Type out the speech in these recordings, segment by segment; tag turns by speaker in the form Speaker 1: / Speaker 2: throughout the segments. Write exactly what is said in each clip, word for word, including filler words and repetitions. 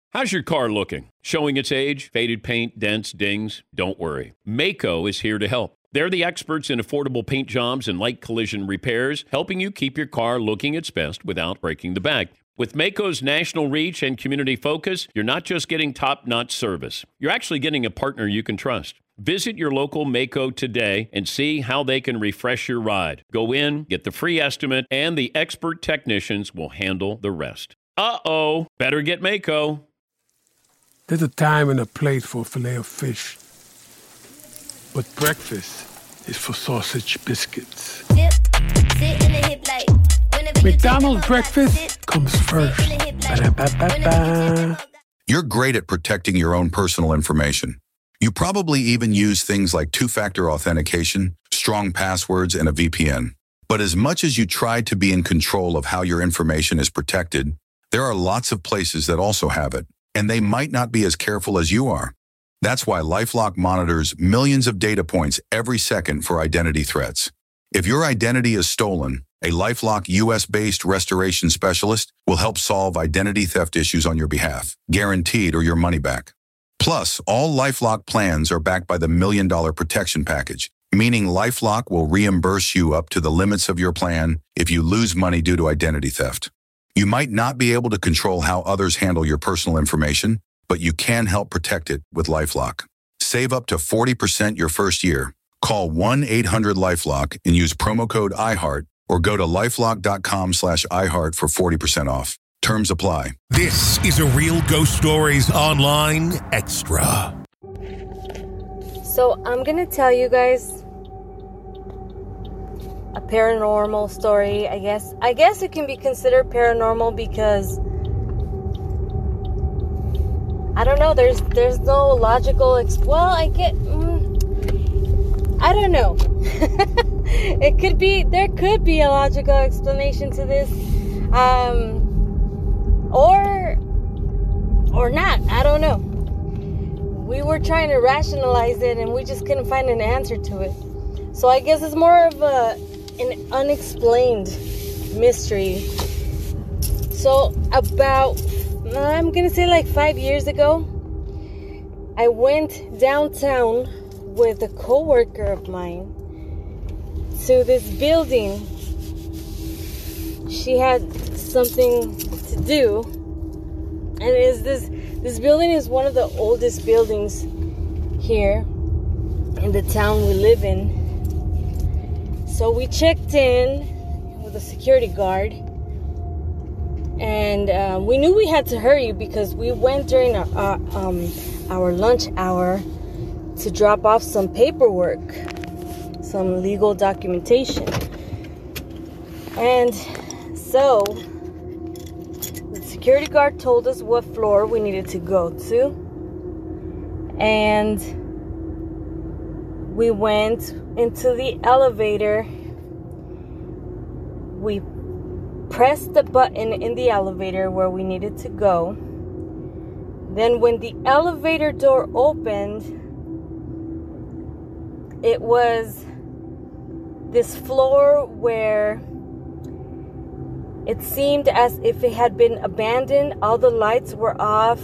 Speaker 1: How's your car looking? Showing its age, faded paint, dents, dings? Don't worry. Maaco is here to help. They're the experts in affordable paint jobs and light collision repairs, helping you keep your car looking its best without breaking the bank. With Maaco's national reach and community focus, you're not just getting top-notch service. You're actually getting a partner you can trust. Visit your local Maaco today and see how they can refresh your ride. Go in, get the free estimate, and the expert technicians will handle the rest. Uh-oh, better get Maaco.
Speaker 2: There's a time and a place for filet of fish. But breakfast is for sausage biscuits. Dip, sit in the hip like, McDonald's breakfast comes first. Ba-da-ba-ba-ba.
Speaker 3: You're great at protecting your own personal information. You probably even use things like two-factor authentication, strong passwords, and a V P N. But as much as you try to be in control of how your information is protected, there are lots of places that also have it, and they might not be as careful as you are. That's why LifeLock monitors millions of data points every second for identity threats. If your identity is stolen, a LifeLock U S-based restoration specialist will help solve identity theft issues on your behalf, guaranteed or your money back. Plus, all LifeLock plans are backed by the Million Dollar Protection Package, meaning LifeLock will reimburse you up to the limits of your plan if you lose money due to identity theft. You might not be able to control how others handle your personal information, but you can help protect it with LifeLock. Save up to forty percent your first year. Call one eight hundred LifeLock and use promo code iHeart or go to lifelock.com slash iHeart for forty percent off. Terms apply.
Speaker 4: This is a Real Ghost Stories Online Extra.
Speaker 5: So I'm going to tell you guys a paranormal story, I guess. I guess it can be considered paranormal because I don't know, there's there's no logical ex- well, I get mm, I don't know. It could be there could be a logical explanation to this. Um or or not. I don't know. We were trying to rationalize it and we just couldn't find an answer to it. So I guess it's more of a an unexplained mystery. So about, I'm gonna say like five years ago, I went downtown with a coworker of mine to this building. She had something to do, and it is this this building is one of the oldest buildings here in the town we live in. So we checked in with a security guard, and uh, we knew we had to hurry because we went during our, our, um, our lunch hour to drop off some paperwork, some legal documentation. And so the security guard told us what floor we needed to go to, and we went into the elevator. We pressed the button in the elevator where we needed to go. Then when the elevator door opened, it was this floor where it seemed as if it had been abandoned. All the lights were off.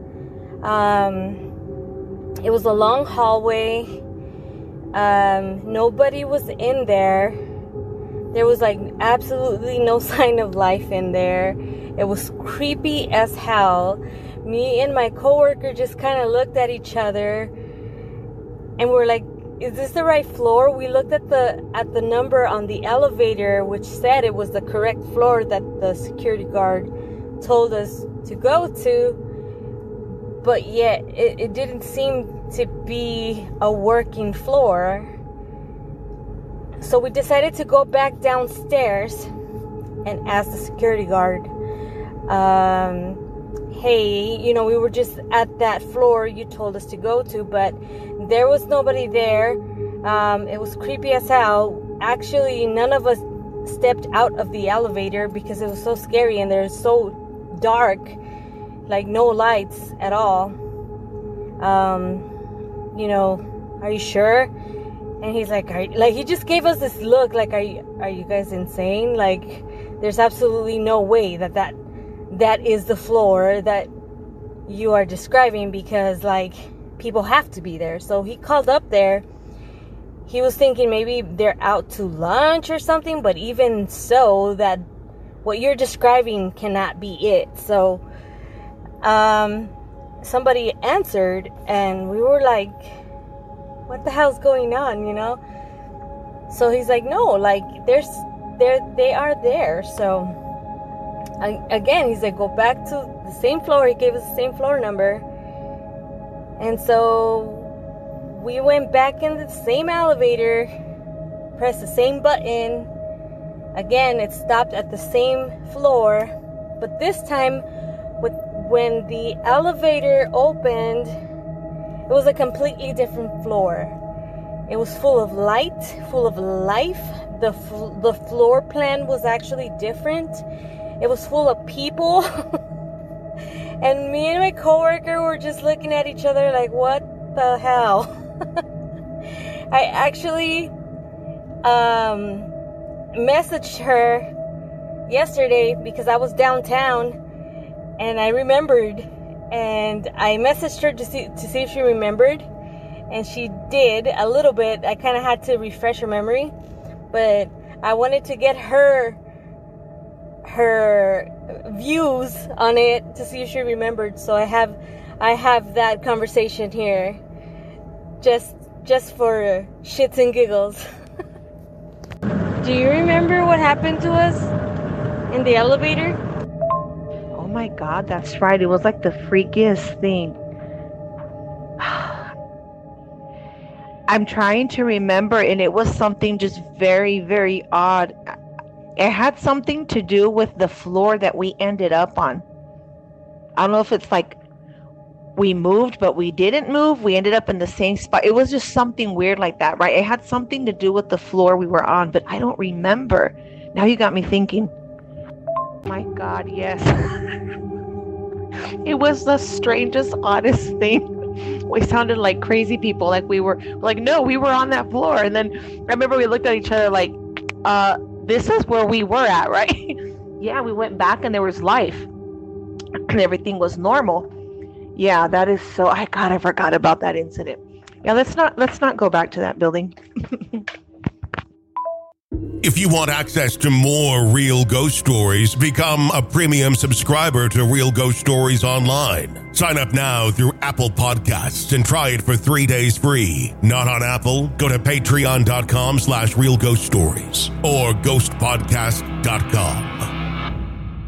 Speaker 5: Um, it was a long hallway. Um, nobody was in there. There was like absolutely no sign of life in there. It was creepy as hell. Me and my coworker just kind of looked at each other and we're like, is this the right floor? We looked at the at the number on the elevator, which said it was the correct floor that the security guard told us to go to, but yet it, it didn't seem to be a working floor. So we decided to go back downstairs and ask the security guard, um, hey, you know, we were just at that floor you told us to go to, but there was nobody there. Um, it was creepy as hell. Actually, none of us stepped out of the elevator because it was so scary and there's so dark, like no lights at all. Um, you know, are you sure? And he's like, are, like he just gave us this look, like, are you, are you guys insane? Like, there's absolutely no way that that that is the floor that you are describing, because like people have to be there. So he called up there. He was thinking maybe they're out to lunch or something, but even so, that what you're describing cannot be it. So um somebody answered, and we were like, what the hell's going on, you know? So he's like, no, like there's there they are there. So I, again, he's like, go back to the same floor. He gave us the same floor number. And so we went back in the same elevator, pressed the same button. Again, it stopped at the same floor. But this time, with when the elevator opened, it was a completely different floor. It was full of light, full of life. The, f- the floor plan was actually different. It was full of people. And me and my coworker were just looking at each other like, what the hell? I actually um, messaged her yesterday because I was downtown and I remembered. And I messaged her to see, to see if she remembered. And she did a little bit. I kind of had to refresh her memory. But I wanted to get her her views on it to see if she remembered. So I have I have that conversation here, just just for shits and giggles. Do you remember what happened to us in the elevator?
Speaker 6: Oh my God, that's right. It was like the freakiest thing. I'm trying to remember, and it was something just very, very odd. It had something to do with the floor that we ended up on. I don't know if it's like we moved, but we didn't move. We ended up in the same spot. It was just something weird like that, right? It had something to do with the floor we were on, but I don't remember. Now you got me thinking. My God, yes. It was the strangest, oddest thing. We sounded like crazy people. Like we were like, no, we were on that floor. And then I remember we looked at each other like, uh, this is where we were at, right? Yeah, we went back and there was life and everything was normal. Yeah, that is so, I God, I forgot about that incident. Yeah, let's not, let's not go back to that building.
Speaker 4: If you want access to more Real Ghost Stories, become a premium subscriber to Real Ghost Stories Online. Sign up now through Apple Podcasts and try it for three days free. Not on Apple? Go to patreon.com slash Real Ghost Stories or ghost podcast dot com.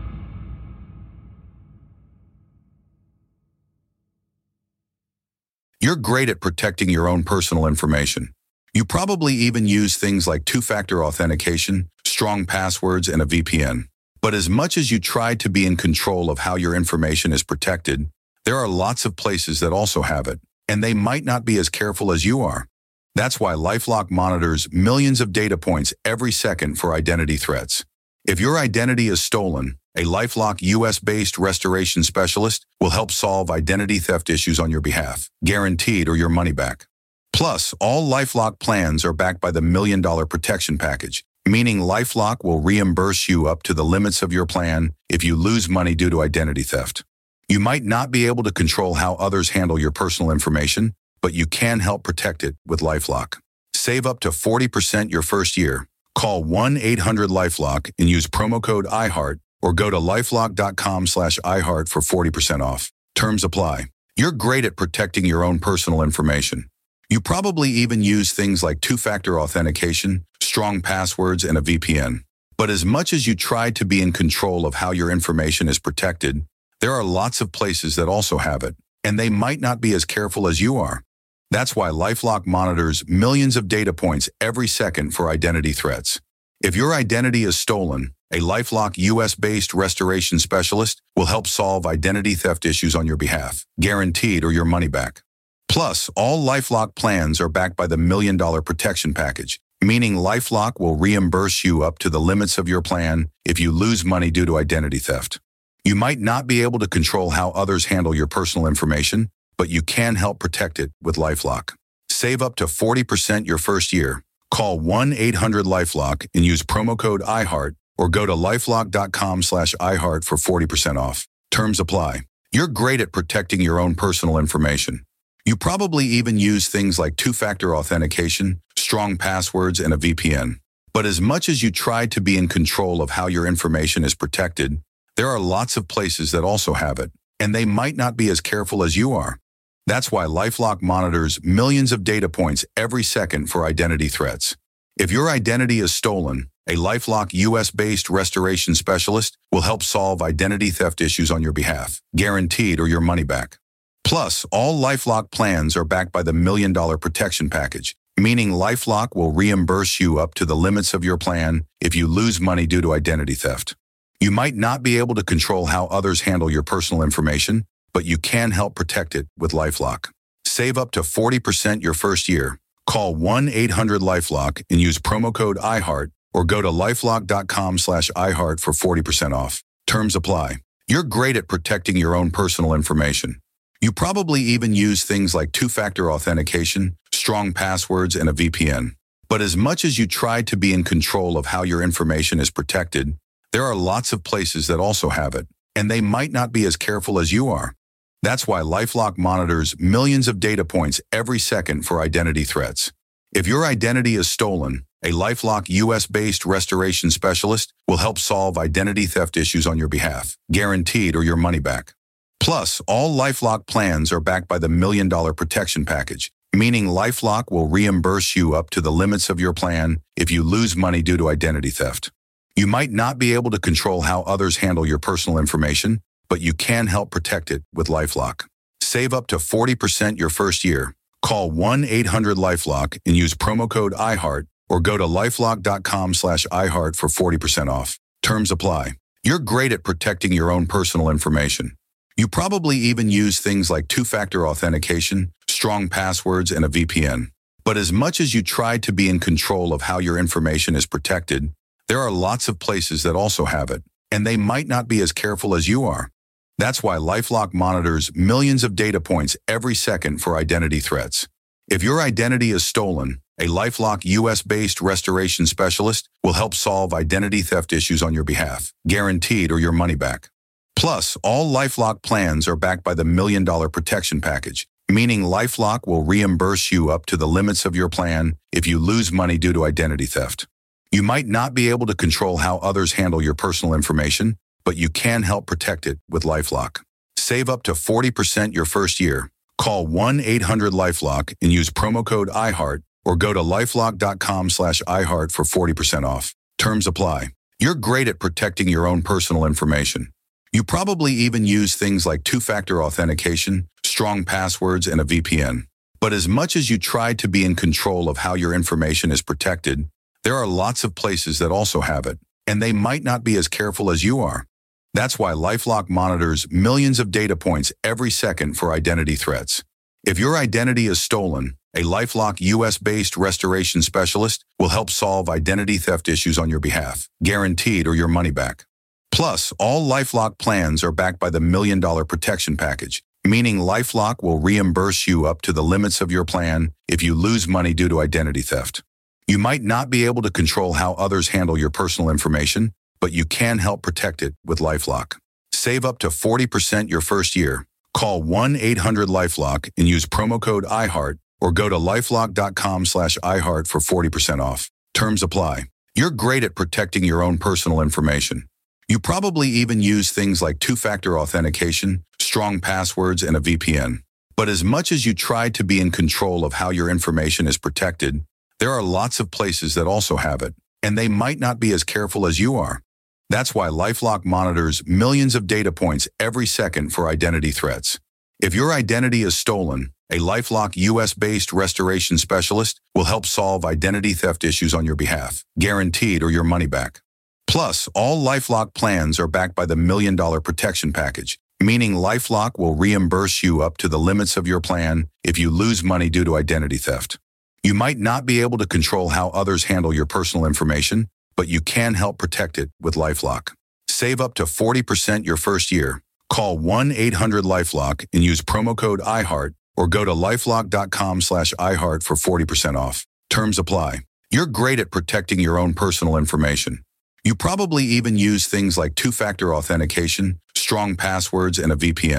Speaker 3: You're great at protecting your own personal information. You probably even use things like two-factor authentication, strong passwords, and a V P N. But as much as you try to be in control of how your information is protected, there are lots of places that also have it, and they might not be as careful as you are. That's why LifeLock monitors millions of data points every second for identity threats. If your identity is stolen, a LifeLock U S-based restoration specialist will help solve identity theft issues on your behalf, guaranteed or your money back. Plus, all LifeLock plans are backed by the Million Dollar Protection Package, meaning LifeLock will reimburse you up to the limits of your plan if you lose money due to identity theft. You might not be able to control how others handle your personal information, but you can help protect it with LifeLock. Save up to forty percent your first year. Call one eight hundred LifeLock and use promo code iHeart or go to lifelock.com slash iHeart for forty percent off. Terms apply. You're great at protecting your own personal information. You probably even use things like two-factor authentication, strong passwords, and a V P N. But as much as you try to be in control of how your information is protected, there are lots of places that also have it, and they might not be as careful as you are. That's why LifeLock monitors millions of data points every second for identity threats. If your identity is stolen, a LifeLock U S-based restoration specialist will help solve identity theft issues on your behalf, guaranteed or your money back. Plus, all LifeLock plans are backed by the Million Dollar Protection Package, meaning LifeLock will reimburse you up to the limits of your plan if you lose money due to identity theft. You might not be able to control how others handle your personal information, but you can help protect it with LifeLock. Save up to forty percent your first year. Call one eight hundred LifeLock and use promo code iHeart or go to lifelock.com slash iHeart for forty percent off. Terms apply. You're great at protecting your own personal information. You probably even use things like two-factor authentication, strong passwords, and a V P N. But as much as you try to be in control of how your information is protected, there are lots of places that also have it, and they might not be as careful as you are. That's why LifeLock monitors millions of data points every second for identity threats. If your identity is stolen, a LifeLock U S-based restoration specialist will help solve identity theft issues on your behalf, guaranteed or your money back. Plus, all LifeLock plans are backed by the Million Dollar Protection Package, meaning LifeLock will reimburse you up to the limits of your plan if you lose money due to identity theft. You might not be able to control how others handle your personal information, but you can help protect it with LifeLock. Save up to forty percent your first year. Call one eight hundred LifeLock and use promo code I heart or go to lifelock dot com slash I heart for forty percent off. Terms apply. You're great at protecting your own personal information. You probably even use things like two-factor authentication, strong passwords, and a V P N. But as much as you try to be in control of how your information is protected, there are lots of places that also have it, and they might not be as careful as you are. That's why LifeLock monitors millions of data points every second for identity threats. If your identity is stolen, a LifeLock U S-based restoration specialist will help solve identity theft issues on your behalf, guaranteed or your money back. Plus, all LifeLock plans are backed by the Million Dollar Protection Package, meaning LifeLock will reimburse you up to the limits of your plan if you lose money due to identity theft. You might not be able to control how others handle your personal information, but you can help protect it with LifeLock. Save up to forty percent your first year. Call one eight hundred LifeLock and use promo code I heart or go to lifelock dot com slash I heart for forty percent off. Terms apply. You're great at protecting your own personal information. You probably even use things like two-factor authentication, strong passwords, and a V P N. But as much as you try to be in control of how your information is protected, there are lots of places that also have it, and they might not be as careful as you are. That's why LifeLock monitors millions of data points every second for identity threats. If your identity is stolen, a LifeLock U S-based restoration specialist will help solve identity theft issues on your behalf, guaranteed or your money back. Plus, all LifeLock plans are backed by the Million Dollar Protection Package, meaning LifeLock will reimburse you up to the limits of your plan if you lose money due to identity theft. You might not be able to control how others handle your personal information, but you can help protect it with LifeLock. Save up to forty percent your first year. Call one eight hundred LifeLock and use promo code I heart or go to lifelock dot com slash I heart for forty percent off. Terms apply. You're great at protecting your own personal information. You probably even use things like two-factor authentication, strong passwords, and a V P N. But as much as you try to be in control of how your information is protected, there are lots of places that also have it, and they might not be as careful as you are. That's why LifeLock monitors millions of data points every second for identity threats. If your identity is stolen, a LifeLock U S-based restoration specialist will help solve identity theft issues on your behalf, guaranteed or your money back. Plus, all LifeLock plans are backed by the Million Dollar Protection Package, meaning LifeLock will reimburse you up to the limits of your plan if you lose money due to identity theft. You might not be able to control how others handle your personal information, but you can help protect it with LifeLock. Save up to forty percent your first year. Call one eight hundred LifeLock and use promo code I heart or go to lifelock dot com slash I heart for forty percent off. Terms apply. You're great at protecting your own personal information. You probably even use things like two-factor authentication, strong passwords, and a V P N. But as much as you try to be in control of how your information is protected, there are lots of places that also have it, and they might not be as careful as you are. That's why LifeLock monitors millions of data points every second for identity threats. If your identity is stolen, a LifeLock U S-based restoration specialist will help solve identity theft issues on your behalf, guaranteed or your money back. Plus, all LifeLock plans are backed by the Million Dollar Protection Package, meaning LifeLock will reimburse you up to the limits of your plan if you lose money due to identity theft. You might not be able to control how others handle your personal information, but you can help protect it with LifeLock. Save up to forty percent your first year. Call one eight hundred LifeLock and use promo code I heart or go to lifelock dot com slash I heart for forty percent off. Terms apply. You're great at protecting your own personal information. You probably even use things like two-factor authentication, strong passwords, and a V P N.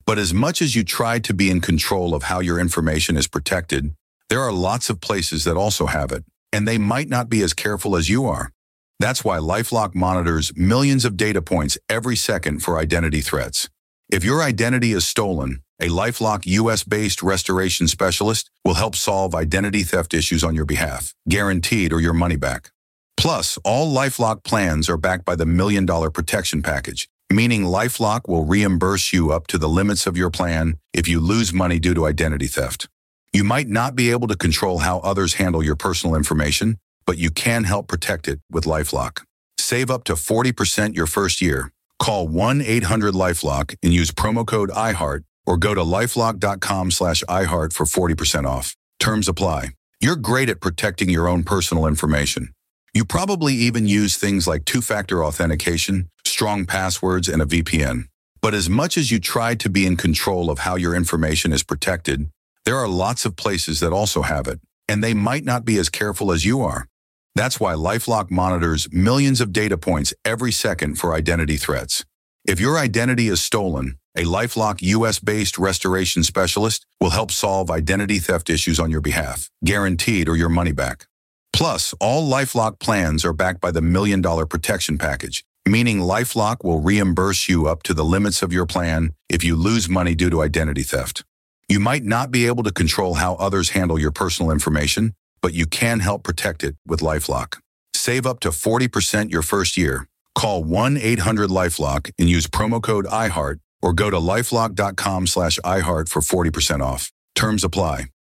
Speaker 3: But as much as you try to be in control of how your information is protected, there are lots of places that also have it, and they might not be as careful as you are. That's why LifeLock monitors millions of data points every second for identity threats. If your identity is stolen, a LifeLock U S-based restoration specialist will help solve identity theft issues on your behalf, guaranteed or your money back. Plus, all LifeLock plans are backed by the Million Dollar Protection Package, meaning LifeLock will reimburse you up to the limits of your plan if you lose money due to identity theft. You might not be able to control how others handle your personal information, but you can help protect it with LifeLock. Save up to forty percent your first year. Call one eight hundred LifeLock and use promo code iHeart or go to lifelock.com slash iHeart for forty percent off. Terms apply. You're great at protecting your own personal information. You probably even use things like two-factor authentication, strong passwords, and a V P N. But as much as you try to be in control of how your information is protected, there are lots of places that also have it, and they might not be as careful as you are. That's why LifeLock monitors millions of data points every second for identity threats. If your identity is stolen, a LifeLock U S-based restoration specialist will help solve identity theft issues on your behalf, guaranteed or your money back. Plus, all LifeLock plans are backed by the Million Dollar Protection Package, meaning LifeLock will reimburse you up to the limits of your plan if you lose money due to identity theft. You might not be able to control how others handle your personal information, but you can help protect it with LifeLock. Save up to forty percent your first year. Call one eight hundred LifeLock and use promo code iHeart or go to lifelock.com slash iHeart for forty percent off. Terms apply.